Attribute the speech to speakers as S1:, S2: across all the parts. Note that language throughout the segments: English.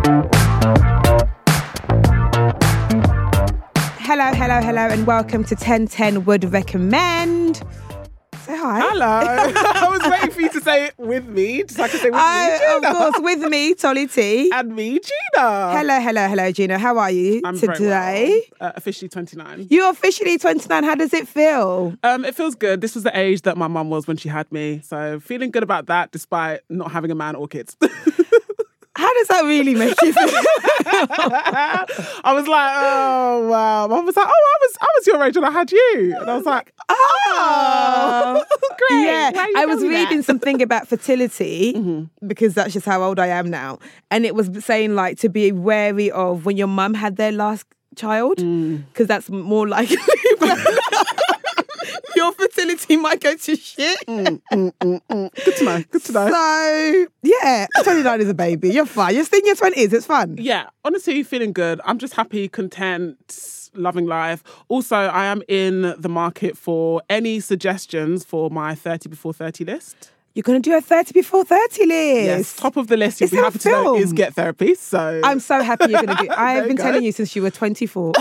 S1: Hello, and welcome to 1010 Would Recommend. Say hi.
S2: Hello. I was waiting for you to say it with me, so I could say with me, Gina.
S1: Of course, with me, Tolly T.
S2: And me, Gina.
S1: Hello, Gina. How are you
S2: I'm
S1: today?
S2: very well. Officially 29.
S1: You're officially 29. How does it feel?
S2: It feels good. This was the age that my mum was when she had me, so feeling good about that despite not having a man or kids.
S1: How does that really make you feel?
S2: I was like, oh, wow. Mum was like, oh, I was your age when I had you. And I was like, oh, great.
S1: Yeah, I was reading something about fertility because that's just how old I am now. And it was saying like to be wary of when your mum had their last child because that's more likely your fertility might go to shit.
S2: Good to know.
S1: So, yeah, 29 is a baby. You're fine. You're still in your 20s. It's fun.
S2: Yeah, honestly, feeling good. I'm just happy, content, loving life. Also, I am in the market for any suggestions for my 30 before 30 list.
S1: You're going to do a 30 before 30 list.
S2: Yes, top of the list, you'll be happy to know, is Get Therapy. So
S1: I'm so happy you're going to do it. I have been telling you since you were 24.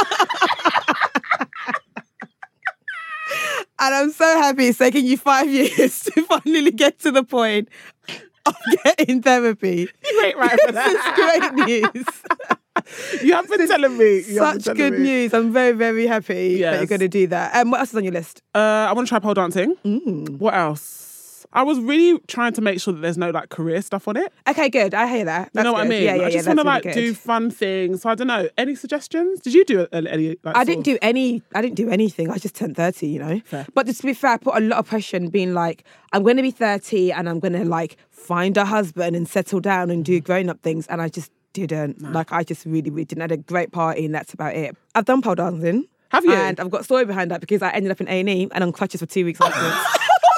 S1: And I'm so happy it's taken you 5 years to finally get to the point of getting therapy.
S2: You ain't right for that.
S1: This is great news.
S2: You have been telling me.
S1: Such good news. I'm very, very happy that you're going to do that. What else is on your list?
S2: I want to try pole dancing. What else? I was really trying to make sure that there's no like career stuff on it.
S1: Okay, good. I hear that.
S2: You know what I mean?
S1: Yeah,
S2: I just want to
S1: really
S2: do fun things. So I don't know. Any suggestions? Did you do any? Like,
S1: I didn't do anything. I just turned 30, you know.
S2: Fair.
S1: But to be fair, I put a lot of pressure in being like, I'm going to be 30 and I'm going to like find a husband and settle down and do grown-up things. And I just didn't. No. Like, I just really didn't. I had a great party and that's about it. I've done pole dancing.
S2: Have you?
S1: And I've got a story behind that because I ended up in A&E and on crutches for 2 weeks afterwards.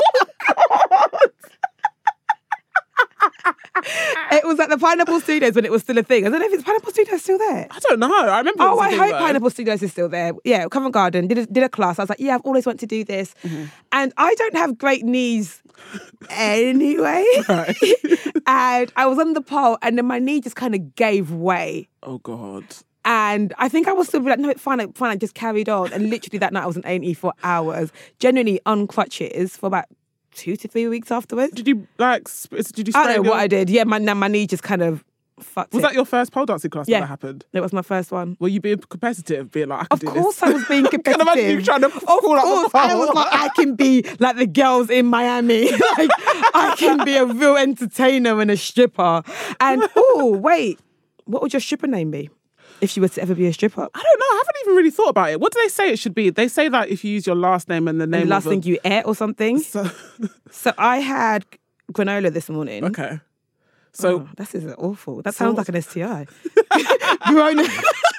S1: It was at the Pineapple Studios when it was still a thing. I don't know if Pineapple Studios still there.
S2: I don't know. I remember.
S1: Oh, I hope Pineapple Studios is still there. Yeah, Covent Garden did a class. I was like, yeah, I've always wanted to do this, and I don't have great knees anyway.
S2: Right.
S1: And I was on the pole, and then my knee just kind of gave way.
S2: Oh God.
S1: And I think I was still like, no, it's fine. I just carried on, and literally that night I was in A&E for hours, genuinely on crutches for about 2 to 3 weeks afterwards.
S2: Did you sprain
S1: I don't know what I did. Yeah, my knee just kind of fucked
S2: Was
S1: it.
S2: that your first pole dancing class that happened?
S1: It was my first one.
S2: Were you being competitive? Being like, I can do this?
S1: Of course I was being competitive.
S2: Can imagine you trying to fall out the pole.
S1: I was like, I can be like the girls in Miami. Like, I can be a real entertainer and a stripper. And, oh, wait, what would your stripper name be? If she was to ever be a stripper?
S2: I don't know. I haven't even really thought about it. What do they say it should be? They say that if you use your last name and the name
S1: the last thing you ate or something. So I had granola this morning.
S2: Okay. So
S1: this is awful. That sounds like an STI. Granola.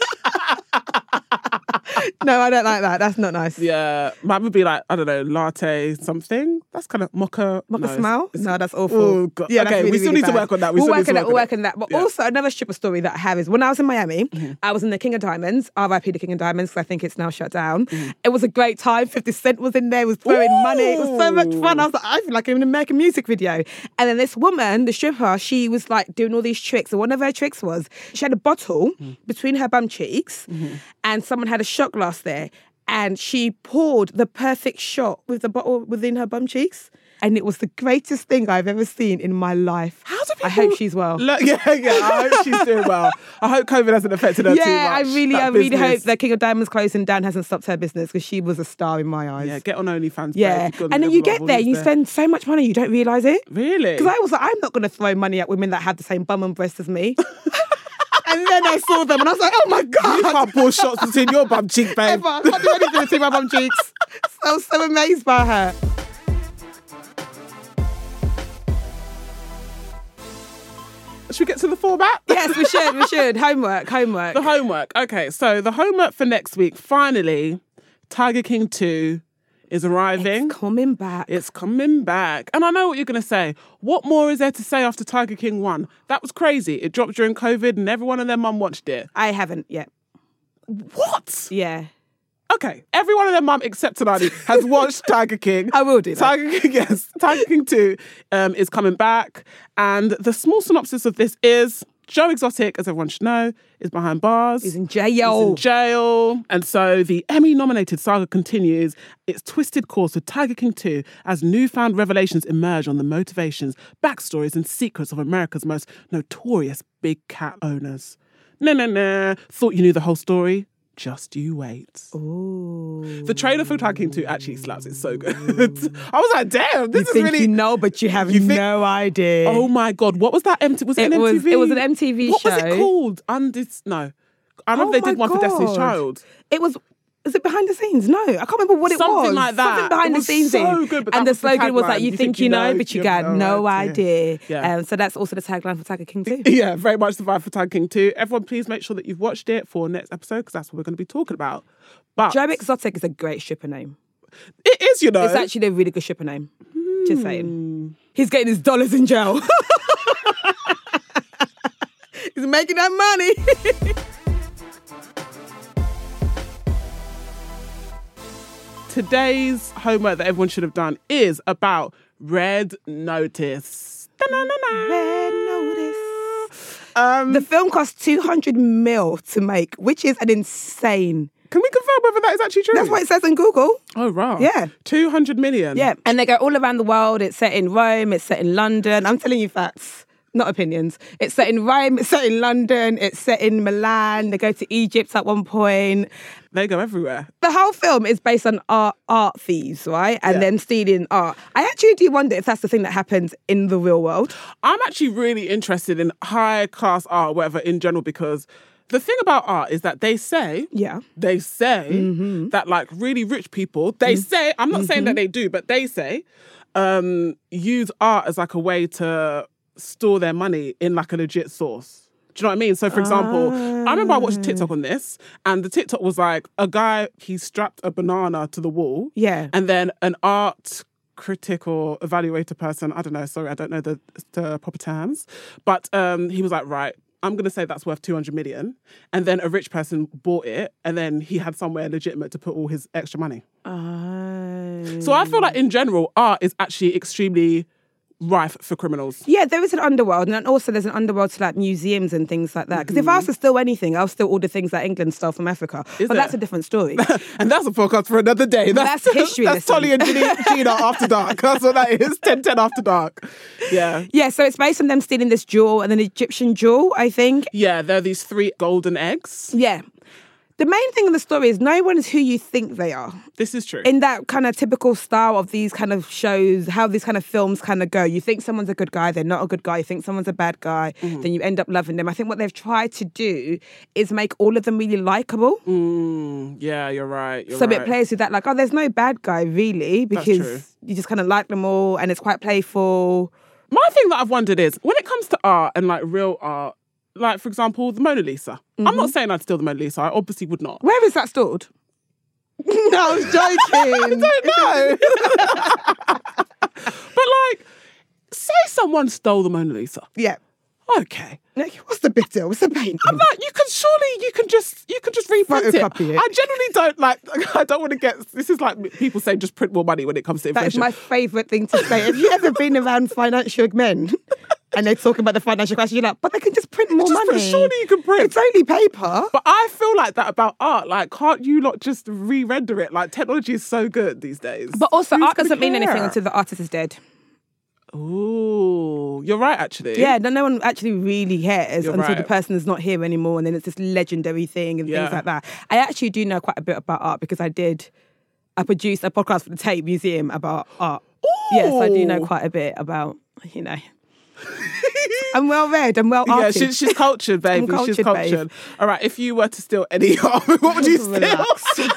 S1: No, I don't like that. That's not nice.
S2: Yeah. Mine would be like, I don't know, latte something. That's kind of mocha.
S1: Smell? No, that's awful.
S2: Oh, God.
S1: Yeah,
S2: okay,
S1: really,
S2: we still
S1: really
S2: need to
S1: bad.
S2: work on that.
S1: We'll work on that. But also, another stripper story that I have is when I was in Miami, I was in the King of Diamonds, RIP the King of Diamonds, because I think it's now shut down. It was a great time. 50 Cent was in there, was throwing money. It was so much fun. I was like, I feel like I'm in an American music video. And then this woman, the stripper, she was like doing all these tricks. And one of her tricks was she had a bottle between her bum cheeks and someone had a shot glass there. And she poured the perfect shot with the bottle within her bum cheeks. And it was the greatest thing I've ever seen in my life.
S2: How do people...
S1: I hope she's well.
S2: Yeah, I hope she's doing well. I hope COVID hasn't affected her too much.
S1: Yeah, I really hope that King of Diamonds closing down hasn't stopped her business because she was a star in my eyes.
S2: Yeah, get on OnlyFans.
S1: Yeah, and then you get there, you spend so much money, you don't realise it.
S2: Really?
S1: Because I was like, I'm not going to throw money at women that have the same bum and breast as me. And then I saw them and I was like, oh my God.
S2: You can't pour shots between your bum cheek, babe.
S1: Ever. I can't do anything between my bum cheeks. I was so amazed by her.
S2: Should we get to the format?
S1: Yes, we should. Homework.
S2: The homework. Okay, so the homework for next week, finally, Tiger King 2 is arriving.
S1: It's coming back.
S2: And I know what you're going to say. What more is there to say after Tiger King 1? That was crazy. It dropped during COVID and everyone and their mum watched it.
S1: I haven't yet.
S2: What?
S1: Yeah.
S2: Okay, everyone and their mum except Tanani has watched Tiger King.
S1: I will do that.
S2: Tiger King 2 is coming back. And the small synopsis of this is Joe Exotic, as everyone should know, is behind bars.
S1: He's in jail.
S2: And so the Emmy-nominated saga continues its twisted course with Tiger King 2 as newfound revelations emerge on the motivations, backstories, and secrets of America's most notorious big cat owners. Nah. Thought you knew the whole story? Just you wait.
S1: Ooh.
S2: The trailer for Tiger King 2 actually slaps. It's so good. I was like, damn, this
S1: you
S2: is
S1: think
S2: really...
S1: you know, but you have no idea.
S2: Oh my God, what was that? Was it an MTV?
S1: It was an MTV
S2: what
S1: show.
S2: What was it called? No. I remember they did one for Destiny's Child.
S1: It was... Is it behind the scenes? No, I can't remember what it was.
S2: Something like that.
S1: Something behind the scenes.
S2: So good,
S1: and the slogan was like, you think you know, but you got no idea.
S2: Yeah.
S1: So that's also the tagline for Tiger King 2.
S2: Yeah, very much the vibe for Tiger King 2. Everyone, please make sure that you've watched it for next episode, because that's what we're going to be talking about. But
S1: Joe Exotic is a great stripper name.
S2: It is, you know.
S1: It's actually a really good stripper name. Just saying. He's getting his dollars in jail. He's making that money.
S2: Today's homework that everyone should have done is about Red Notice.
S1: Red Notice. The film cost 200 mil to make, which is an insane...
S2: Can we confirm whether that is actually true?
S1: That's what it says on Google.
S2: Oh, right.
S1: Yeah.
S2: 200 million.
S1: Yeah. And they go all around the world. It's set in Rome. It's set in London. I'm telling you facts, not opinions. It's set in Rome. It's set in London. It's set in Milan. They go to Egypt at one point.
S2: They go everywhere.
S1: The whole film is based on art thieves, right? And them stealing art. I actually do wonder if that's the thing that happens in the real world.
S2: I'm actually really interested in high-class art, whatever, in general, because... the thing about art is that they say that like really rich people, say, I'm not saying that they do, but they say, use art as like a way to store their money in like a legit source. Do you know what I mean? So for example, I remember I watched a TikTok on this, and the TikTok was like a guy, he strapped a banana to the wall.
S1: Yeah.
S2: And then an art critic or evaluator person, I don't know, sorry, I don't know the proper terms, but he was like, right, I'm going to say that's worth 200 million. And then a rich person bought it, and then he had somewhere legitimate to put all his extra money. So I feel like in general, art is actually extremely rife for criminals.
S1: Yeah, there is an underworld, and also there's an underworld to like museums and things like that. Because if I was to steal anything, I'll steal all the things that England stole from Africa. That's a different story.
S2: And that's a podcast for another day.
S1: That's history.
S2: That's Tolly and Gina After Dark. That's what that is. 10-10 After Dark. Yeah.
S1: Yeah, so it's based on them stealing this jewel, and an Egyptian jewel, I think.
S2: Yeah, there are these 3 golden eggs.
S1: Yeah. The main thing in the story is no one is who you think they are.
S2: This is true.
S1: In that kind of typical style of these kind of shows, how these kind of films kind of go. You think someone's a good guy, they're not a good guy. You think someone's a bad guy, then you end up loving them. I think what they've tried to do is make all of them really likable.
S2: Yeah, you're right.
S1: It plays with that, like, oh, there's no bad guy, really, because you just kind of like them all, and it's quite playful.
S2: My thing that I've wondered is, when it comes to art and like real art, like, for example, the Mona Lisa. I'm not saying I'd steal the Mona Lisa. I obviously would not.
S1: Where is that stored? No, I was joking.
S2: I don't know. But, like, say someone stole the Mona Lisa.
S1: Yeah.
S2: Okay.
S1: Like, what's the big deal? It's a painting.
S2: I'm like, you can just reprint it.
S1: Photocopy it.
S2: I generally don't I don't want to get, this is like people say just print more money when it comes to inflation.
S1: That is my favourite thing to say. Have you ever been around financial men? And they're talking about the financial crisis, you're like, but they can just print more money.
S2: Surely you can print.
S1: It's only paper.
S2: But I feel like that about art. Like, can't you not just re-render it? Like, technology is so good these days.
S1: But also,
S2: Who's
S1: art doesn't mean
S2: care?
S1: anything until the artist is dead.
S2: Ooh, you're right, actually.
S1: Yeah, no one actually really cares until
S2: right.
S1: the person is not here anymore, and then it's this legendary thing and things like that. I actually do know quite a bit about art because I produced a podcast for the Tate Museum about art.
S2: Ooh.
S1: Yes, I do know quite a bit about, I'm well read, I'm well arted.
S2: Yeah, she's cultured, baby. She's cultured. Babe. All right, if you were to steal any art, what would you steal?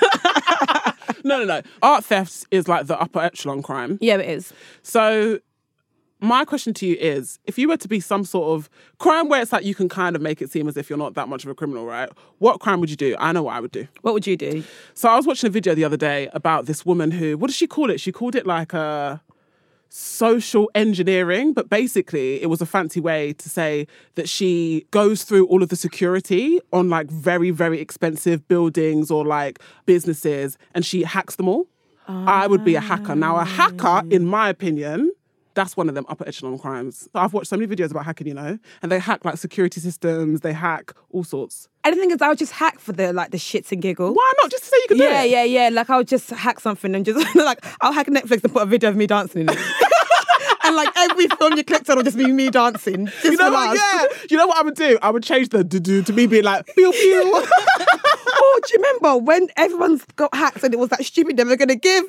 S2: No. Art theft is like the upper echelon crime.
S1: Yeah, it is.
S2: So my question to you is, if you were to be some sort of crime where it's like you can kind of make it seem as if you're not that much of a criminal, right? What crime would you do? I know what I would do.
S1: What would you do?
S2: So I was watching a video the other day about this woman who, what does she call it? She called it like a social engineering, but basically it was a fancy way to say that she goes through all of the security on like very, very expensive buildings or like businesses, and she hacks them all. I would be a hacker. Now, a hacker, in my opinion, That's one of them upper echelon crimes. I've watched so many videos about hacking, and they hack like security systems, they hack all sorts.
S1: And the thing is, I would just hack for the shits and giggles.
S2: Why not? Just to say you can do it.
S1: Yeah. Like, I'll just hack something and just, like, I'll hack Netflix and put a video of me dancing in it. And, like, every film you clicked on will just be me dancing. Just
S2: you know what? Yeah. You know what I would do? I would change the do to me being like, pew, pew.
S1: Oh, do you remember when everyone's got hacked and it was that stupid, never gonna give.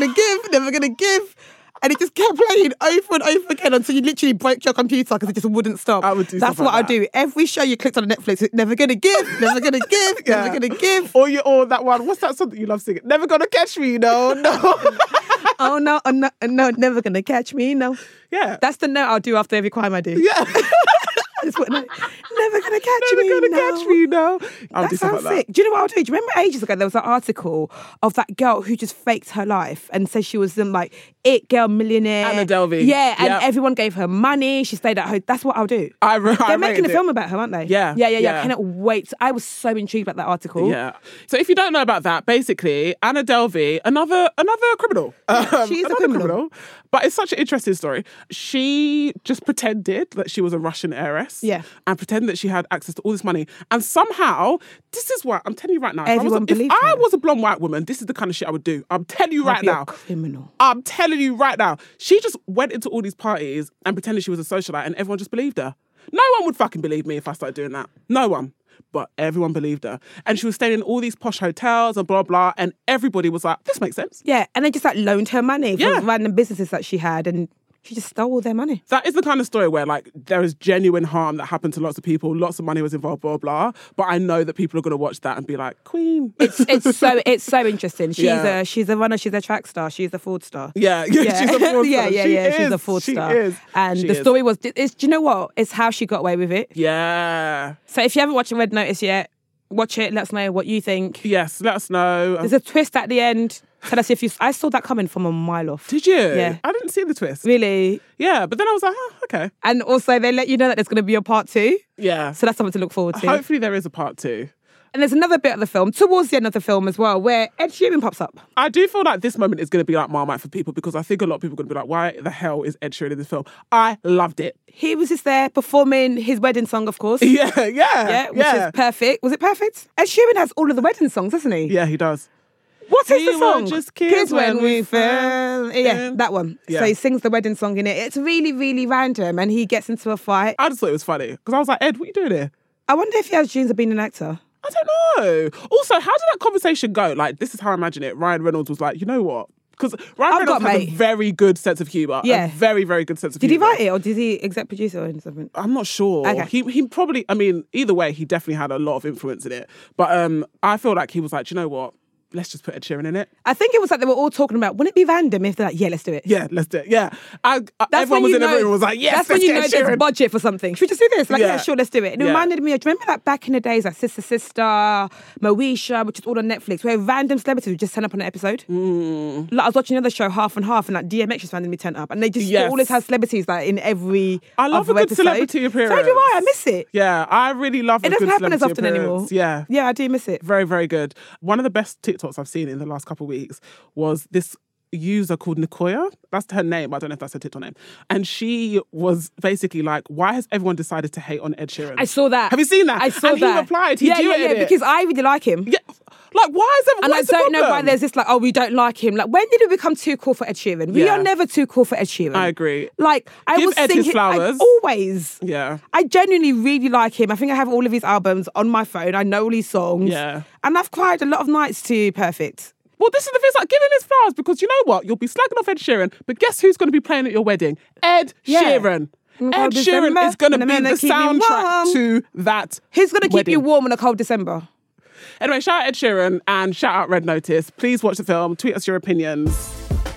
S1: And it just kept playing over and over again until you literally broke your computer because it just wouldn't stop.
S2: I would do
S1: That's what I do. Every show you clicked on Netflix, it's never gonna give, never gonna give.
S2: Or that one, what's that song that you love singing? Never gonna catch me, no.
S1: Oh, no, never gonna catch me, no.
S2: Yeah.
S1: That's the note I'll do after every crime I do.
S2: Yeah.
S1: I just put no. Never gonna catch me, no.
S2: That
S1: sounds sick. Do you know what I'll do? Do you remember ages ago there was an article of that girl who just faked her life and said she was some like it girl millionaire.
S2: Anna Delvey.
S1: Yeah, and everyone gave her money. She stayed at home. That's what I'll do. They're making a film about her, aren't they?
S2: Yeah.
S1: I cannot wait. I was so intrigued about that article.
S2: Yeah. So if you don't know about that, basically Anna Delvey, another criminal.
S1: She's a criminal.
S2: But it's such an interesting story. She just pretended that she was a Russian heiress.
S1: Yeah.
S2: And pretended that she had access to all this money. And somehow, this is what I'm telling you right now.
S1: If
S2: I was a blonde white woman, this is the kind of shit I would do. I'm telling you right now.
S1: Criminal.
S2: I'm telling you right now. She just went into all these parties and pretended she was a socialite and everyone just believed her. No one would fucking believe me if I started doing that. No one. But everyone believed her. And she was staying in all these posh hotels and blah, blah. And everybody was like, this makes sense.
S1: Yeah. And they just like loaned her money for random businesses that she had. And she just stole all their money.
S2: That is the kind of story where like there is genuine harm that happened to lots of people. Lots of money was involved, blah, blah. But I know that people are going to watch that and be like, Queen.
S1: It's so interesting. She's a runner. She's a track star. She's a Ford star.
S2: Yeah. She's a Ford star.
S1: She's a Ford star. And the story was, do you know what? It's how she got away with it.
S2: Yeah.
S1: So if you haven't watched Red Notice yet, watch it. Let us know what you think.
S2: Yes, let us know.
S1: There's a twist at the end. Tell us if you... I saw that coming from a mile off.
S2: Did you?
S1: Yeah.
S2: I didn't see the twist.
S1: Really?
S2: Yeah, but then I was like, okay.
S1: And also they let you know that there's going to be a part 2.
S2: Yeah.
S1: So that's something to look forward to.
S2: Hopefully there is a part 2.
S1: And there's another bit of the film, towards the end of the film as well, where Ed Sheeran pops up.
S2: I do feel like this moment is going to be like Marmite for people because I think a lot of people are going to be like, why the hell is Ed Sheeran in this film? I loved it.
S1: He was just there performing his wedding song, of course.
S2: Yeah.
S1: Which is perfect. Was it perfect? Ed Sheeran has all of the wedding songs, doesn't he?
S2: Yeah, he does.
S1: What is the song?
S2: Just kids when we fell.
S1: Yeah, that one. Yeah. So he sings the wedding song in it. It's really, really random and he gets into a fight.
S2: I just thought it was funny because I was like, Ed, what are you doing here?
S1: I wonder if he has dreams of being an actor.
S2: I don't know. Also, how did that conversation go? Like, this is how I imagine it. Ryan Reynolds was like, you know what? Because Ryan Reynolds has a very good sense of humour. Yeah. A very, very good sense of humour.
S1: Did he write it or did he exec produce it or something?
S2: I'm not sure.
S1: Okay.
S2: He probably, I mean, either way, he definitely had a lot of influence in it. But I feel like he was like, you know what? Let's just put Ed Sheeran in it.
S1: I think it was like they were all talking about, wouldn't it be random if they're like, yeah, let's do it.
S2: Yeah, let's do it. Yeah. Everyone was in the room and was like, yes,
S1: that's when you know there's budget for something. Should we just do this? Like, yeah, sure, let's do it. It reminded me, do you remember like back in the days, like Sister, Moesha, which is all on Netflix, where random celebrities would just turn up on an episode? Like I was watching another show, Half and Half, and like DMX just randomly turned up. And they just always have celebrities like in every
S2: I love a good
S1: episode.
S2: Celebrity appearance.
S1: So do I miss it.
S2: Yeah, I really love a good celebrity appearance. It doesn't happen as often anymore. Yeah.
S1: Yeah, I do miss it.
S2: Very, very good. One of the best TikToks I've seen in the last couple of weeks was this user called Nicoya. That's her name. I don't know if that's her TikTok name. And she was basically like, why has everyone decided to hate on Ed Sheeran? I
S1: saw that.
S2: Have you seen that?
S1: I saw that.
S2: He replied. He duetted it.
S1: Because I really like him.
S2: Yeah. Like, why is everyone...
S1: And I don't know why there's this like, oh, we don't like him. Like, when did we become too cool for Ed Sheeran? We are never too cool for Ed Sheeran.
S2: I agree.
S1: Like, I
S2: Give
S1: was
S2: Ed
S1: thinking...
S2: his flowers.
S1: Always.
S2: Yeah.
S1: I genuinely really like him. I think I have all of his albums on my phone. I know all his songs.
S2: Yeah.
S1: And I've cried a lot of nights to Perfect.
S2: Well, this is the thing, it's like, give him his flowers because you know what? You'll be slagging off Ed Sheeran, but guess who's going to be playing at your wedding? Ed Sheeran. Ed Sheeran is going to be the soundtrack to that
S1: He's going to keep you warm on a cold December.
S2: Anyway, shout out Ed Sheeran and shout out Red Notice. Please watch the film. Tweet us your opinions.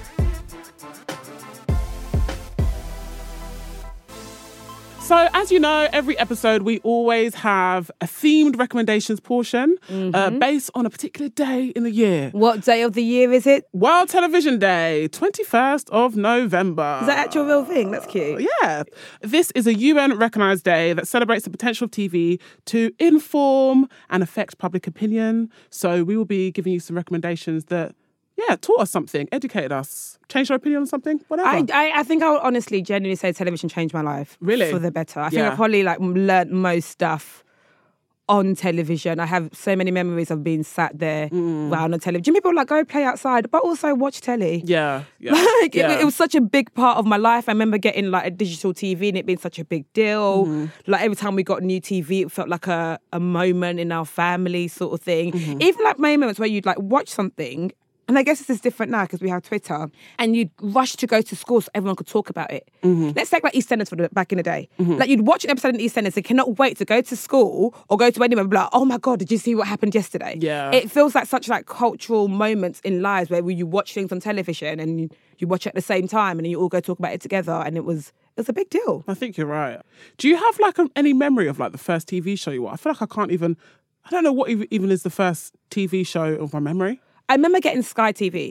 S2: So, as you know, every episode we always have a themed recommendations portion based on a particular day in the year.
S1: What day of the year is it?
S2: World Television Day, 21st of November.
S1: Is that actual real thing? That's cute.
S2: Yeah. This is a UN-recognised day that celebrates the potential of TV to inform and affect public opinion. So we will be giving you some recommendations that taught us something, educated us, changed our opinion on something, whatever.
S1: I think I would honestly, genuinely say television changed my life.
S2: Really?
S1: For the better. I think I probably learnt most stuff on television. I have so many memories of being sat there around on television. People go play outside, but also watch telly.
S2: Yeah.
S1: It was such a big part of my life. I remember getting a digital TV and it being such a big deal. Every time we got a new TV, it felt like a moment in our family sort of thing. Even moments where you'd watch something. And I guess this is different now because we have Twitter, and you'd rush to go to school so everyone could talk about it. Let's take EastEnders back in the day. You'd watch an episode of EastEnders and cannot wait to go to school or go to anywhere and be like, oh my God, did you see what happened yesterday?
S2: Yeah.
S1: It feels like such cultural moments in lives where you watch things on television and you watch it at the same time and then you all go talk about it together, and it was a big deal.
S2: I think you're right. Do you have any memory of the first TV show you watched? I feel like I don't know what even is the first TV show of my memory.
S1: I remember getting Sky TV.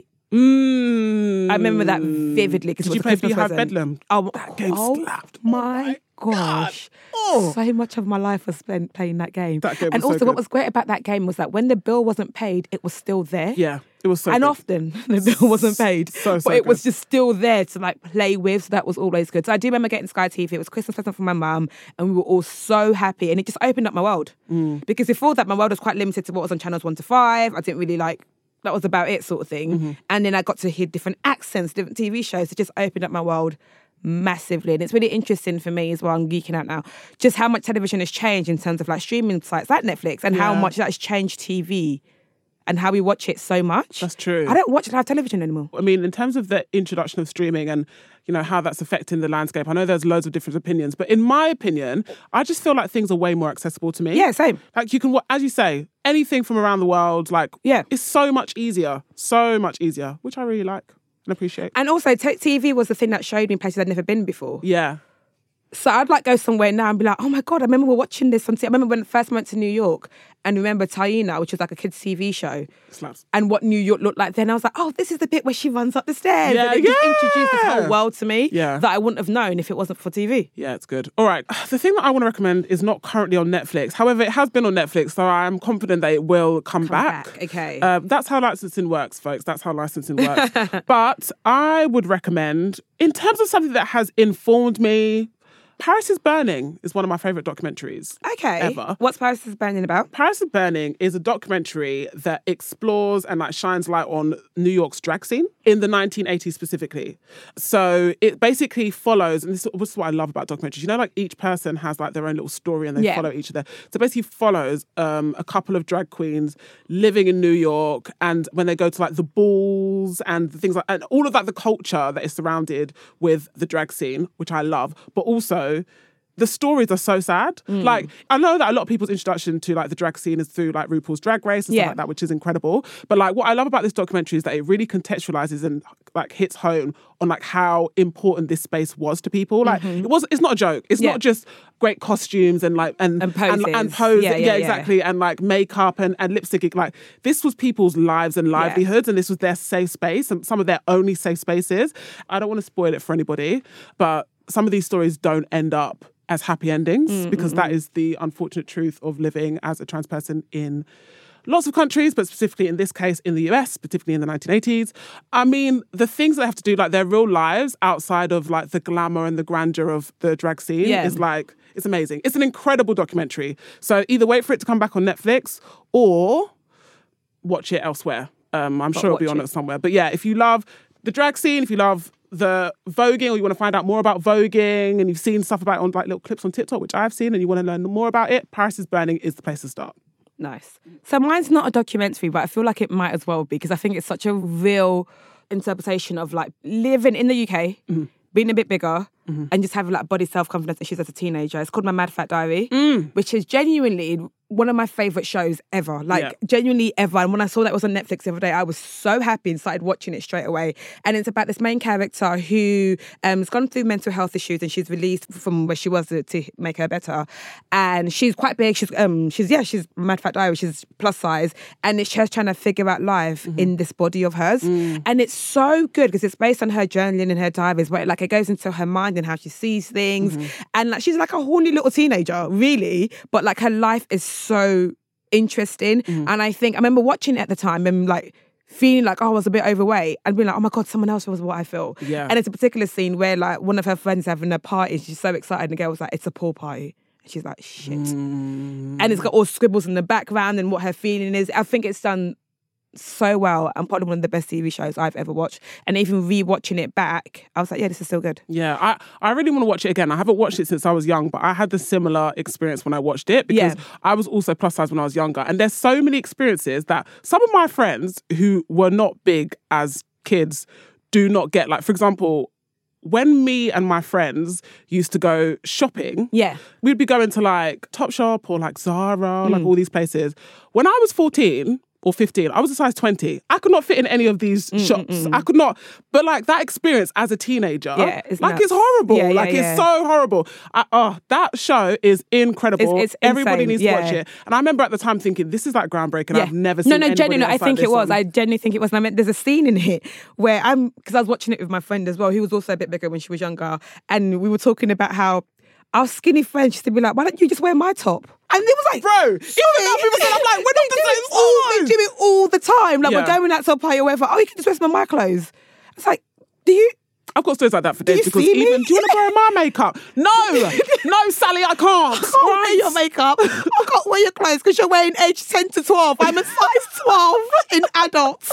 S1: I remember that vividly.
S2: Did you play Beehive Bedlam? That game slapped.
S1: My gosh. So much of my life was spent playing that game.
S2: That game was
S1: and also
S2: so
S1: what was great about that game was that when the bill wasn't paid, it was still there.
S2: Yeah, it was so
S1: And
S2: good.
S1: often the bill wasn't paid.
S2: So
S1: but it was just still there to play with. So that was always good. So I do remember getting Sky TV. It was Christmas present from my mum and we were all so happy. And it just opened up my world. Because before that, my world was quite limited to what was on channels 1 to 5. I didn't really that was about it sort of thing. And then I got to hear different accents, different TV shows. It just opened up my world massively. And it's really interesting for me as well, I'm geeking out now, just how much television has changed in terms of streaming sites like Netflix and how much that has changed TV and how we watch it so much.
S2: That's true.
S1: I don't watch live television anymore.
S2: I mean, in terms of the introduction of streaming and, how that's affecting the landscape, I know there's loads of different opinions, but in my opinion, I just feel like things are way more accessible to me.
S1: Yeah, same.
S2: You can, as you say, anything from around the world, it's so much easier, which I really like and appreciate.
S1: And also, TV was the thing that showed me places I'd never been before.
S2: Yeah.
S1: So I'd go somewhere now and be like, oh my God, I remember watching this on TV. I remember when I first went to New York and remember Taina, which was a kids' TV show.
S2: Slaps.
S1: And what New York looked like then. I was like, oh, this is the bit where she runs up the stairs. And it just introduced this whole world to me that I wouldn't have known if it wasn't for TV.
S2: Yeah, it's good. All right. The thing that I want to recommend is not currently on Netflix. However, it has been on Netflix, so I'm confident that it will come back.
S1: Okay.
S2: That's how licensing works, folks. That's how licensing works. But I would recommend, in terms of something that has informed me, Paris is Burning is one of my favourite documentaries ever.
S1: What's Paris is Burning about?
S2: Paris is Burning is a documentary that explores and shines light on New York's drag scene in the 1980s specifically. So it basically follows, and this is what I love about documentaries, each person has their own little story and they follow each of them. So basically follows a couple of drag queens living in New York, and when they go to the balls and things and all of the culture that is surrounded with the drag scene, which I love, but also the stories are so sad. I know that a lot of people's introduction to the drag scene is through RuPaul's Drag Race and stuff like that, which is incredible. But what I love about this documentary is that it really contextualizes and hits home on how important this space was to people. It's not a joke. It's not just great costumes and
S1: poses.
S2: And pose. Exactly. And makeup and lip syncing. This was people's lives and livelihoods, and this was their safe space and some of their only safe spaces. I don't want to spoil it for anybody, but some of these stories don't end up as happy endings because that is the unfortunate truth of living as a trans person in lots of countries, but specifically in this case in the US, specifically in the 1980s. I mean, the things that they have to do, their real lives outside of the glamour and the grandeur of the drag scene is it's amazing. It's an incredible documentary. So either wait for it to come back on Netflix or watch it elsewhere. I'm sure it'll be on it somewhere. But yeah, if you love the drag scene, if you love the voguing, or you want to find out more about voguing and you've seen stuff about it on little clips on TikTok, which I've seen, and you want to learn more about it, Paris is Burning is the place to start.
S1: Nice. So mine's not a documentary, but I feel like it might as well be because I think it's such a real interpretation of living in the UK, being a bit bigger, and just having body self-confidence issues as a teenager. It's called My Mad Fat Diary, which is genuinely one of my favourite shows ever. Genuinely ever. And when I saw that it was on Netflix the other day, I was so happy and started watching it straight away. And it's about this main character who has gone through mental health issues and she's released from where she was to make her better. And she's quite big. She's Mad Fat Diary. She's plus size. And it's just trying to figure out life in this body of hers. And it's so good because it's based on her journaling and her diaries where it goes into her mind and how she sees things. And she's a horny little teenager, really. But her life is so interesting. And I remember watching it at the time and feeling like, oh, I was a bit overweight, and being like, oh my God, someone else was what I feel.
S2: Yeah.
S1: And it's a particular scene where like one of her friends having a party, she's so excited, and the girl was like, it's a pool party. And she's like, shit. And it's got all scribbles in the background and what her feeling is. I think it's done so well, and probably one of the best TV shows I've ever watched. And even rewatching it back, I was like, yeah, this is still good.
S2: Yeah, I really want to watch it again. I haven't watched it since I was young, but I had the similar experience when I watched it because I was also plus size when I was younger. And there's so many experiences that some of my friends who were not big as kids do not get. Like, for example, when me and my friends used to go shopping, we'd be going to like Topshop or like Zara, like all these places. When I was 14 or 15, I was a size 20. I could not fit in any of these shops. I could not. But like that experience as a teenager, it's horrible. It's so horrible. That show is incredible.
S1: It's
S2: Everybody needs to watch it. And I remember at the time thinking, this is like groundbreaking. I've never seen anybody
S1: genuinely,
S2: else
S1: I think
S2: like
S1: it was.
S2: this.
S1: I genuinely think it was. And I mean, there's a scene in it where because I was watching it with my friend as well, who was also a bit bigger when she was younger. And we were talking about how our skinny friend used to be like, why don't you just wear my top? And it was like,
S2: bro, even that people said, I'm like, we're not the same
S1: size. They do it all the time. Like, we're going out to a party or whatever. Oh, you can just wear some of my clothes. It's like, do you?
S2: I've got stories like that for days because do you want to borrow my makeup? No, Sally, I can't.
S1: I can't wear your makeup. I can't wear your clothes because you're wearing age 10 to 12. I'm a size 12 in adults.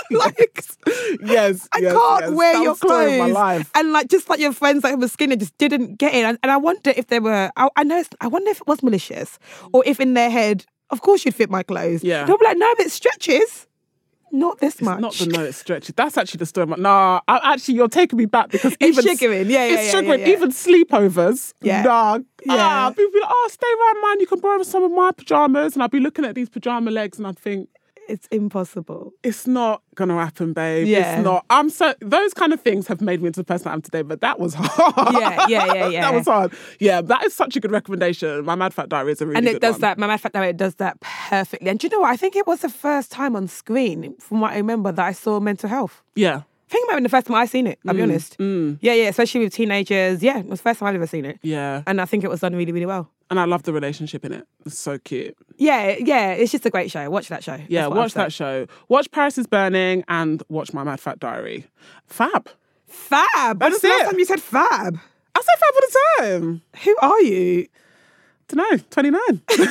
S1: I can't wear your clothes.
S2: My life.
S1: And like, just like your friends that were skinny just didn't get it. And I wonder if they were, I wonder if it was malicious or if in their head, of course you'd fit my clothes.
S2: Yeah.
S1: They'll be like, no, but it stretches. Not this much.
S2: Not the no, it stretches. That's actually the story. Nah, actually, you're taking me back because
S1: it's triggering. It's triggering.
S2: Even sleepovers. Nah. People be like, oh, stay around mine. You can borrow some of my pajamas. And I'd be looking at these pajama legs and I'd think,
S1: it's impossible.
S2: It's not gonna happen, babe.
S1: Yeah.
S2: It's not. Those kind of things have made me into the person I am today, but that was hard.
S1: Yeah.
S2: That was hard. Yeah, that is such a good recommendation. My Mad Fat Diary is a really good one.
S1: And it does that. My Mad Fat Diary does that perfectly. And do you know what? I think it was the first time on screen, from what I remember, that I saw mental health.
S2: Yeah.
S1: Think about it, the first time I seen it, I'll be honest. Yeah, especially with teenagers. Yeah, it was the first time I've ever seen it.
S2: Yeah.
S1: And I think it was done really, really well.
S2: And I love the relationship in it. It's so cute.
S1: Yeah, it's just a great show. Watch that show.
S2: Yeah, watch that show. Watch Paris is Burning and watch My Mad Fat Diary. Fab.
S1: When was the last time you said fab?
S2: I say fab all the time.
S1: Who are you?
S2: Don't know, 29.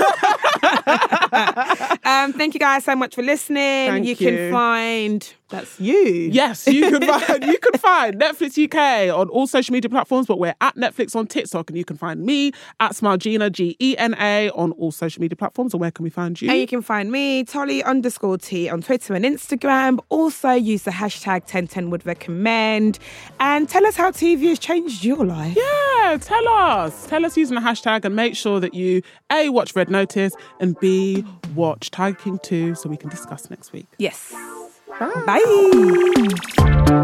S1: Thank you guys so much for listening. You can find that's you.
S2: Yes, you can find Netflix UK on all social media platforms, but we're at Netflix on TikTok, and you can find me at Smilegina, Gena, on all social media platforms. And where can we find you?
S1: And you can find me, Tolly_T, on Twitter and Instagram. Also use the hashtag 1010would recommend. And tell us how TV has changed your life.
S2: Yeah, tell us. Tell us using the hashtag, and make sure that you A, watch Red Notice, and B, watch Tiger King 2 so we can discuss next week.
S1: Yes.
S2: Bye.
S1: Bye.